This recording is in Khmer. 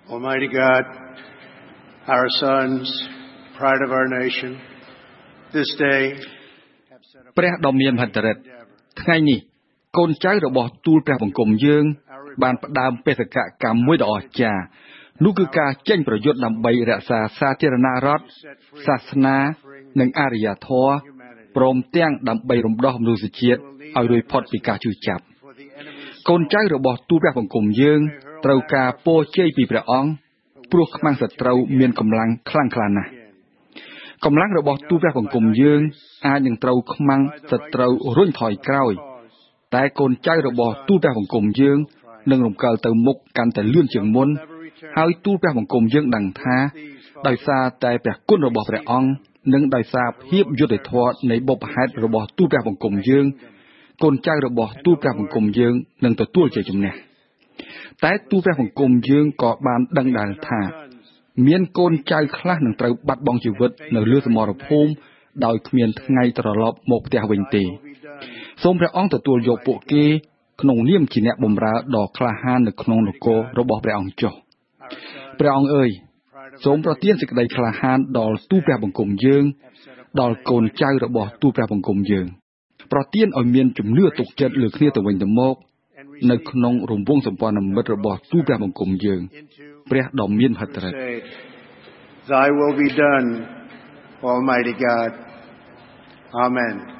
Almighty God, our sons, pride of our nation, this day have set up ព្រះដ៏មានមហិទ្ធិឫទ្ធិថ្ងៃនេះកូនចៅរបស់ទូលព្រះបង្គំយើងបានផ្ដើមបេសកកម្មមួយដ៏អស្ចារ្យនោះគឺការចេញប្រយុទ្ធដើម្បីរក្សាសាធារណរដ្ឋសាសនានិងអរិយធម៌ព្រមទាំងដើម្បីរំដោះមនុស្សជាតិឲ្យរួចផុតពីការឈឺចាប់កូនចៅរបស់ទូលព្រះបង្គំយើងត្រូវការពរជ័យពីព្រះអង្គព្រោះខ្មាំងសត្រូវមានកម្លាំងខ្លាំងក្លាណាស់កម្លាំងរបស់ទូលព្រះបង្គំយើងអាចនឹងត្រូវខ្មាំងសត្រូវរុញថយក្រោយតែកូនចៅរបស់ទូលព្រះបង្គំយើងនឹងរំកិលទៅមុខកាន់តែលឿនជាងមុនហើយទូលព្រះបង្គំយើងដឹងថាដោយសារតែព្រះគុណរបស់ព្រះអង្គនិងដោយសារភាពយុត្តិធម៌នៃបុព្វហេតុរបស់ទូលព្រះបង្គំយើងកូនចៅរបស់ទូលព្រះបង្គំយើងនឹងទទួលជ័យជំនះតែទូលព្រះបង្គំយើងក៏បានដឹងដែរថាមានកូនចៅខ្លះនឹងត្រូវបាត់បង់ជីវិតនៅលើសមរភូមិដោយគ្មានថ្ងៃត្រឡប់មកផ្ទះវិញទេសូមព្រះអង្គទទួលយកពួកគេក្នុងនាមជាអ្នកបម្រើដ៏ក្លាហាននៅក្នុងនគររបស់ព្រះអង្គចុះព្រះអង្គអើយសូមប្រទានសេចក្តីក្លាហានដល់ទូលព្រះបង្គំយើងដល់កូនចៅរបស់ទូលព្រះបង្គំយើងប្រទានឲ្យមានជំនឿទុកចិត្តលើគ្នាទៅវិញទៅមកនៅក្នុងរង្វង់សម្ព័ន្ធមិត្តរបស់ទូលព្រះបង្គំយើងព្រះដ៏មានមហិទ្ធិឫទ្ធិ Thy will be done, Almighty God. Amen.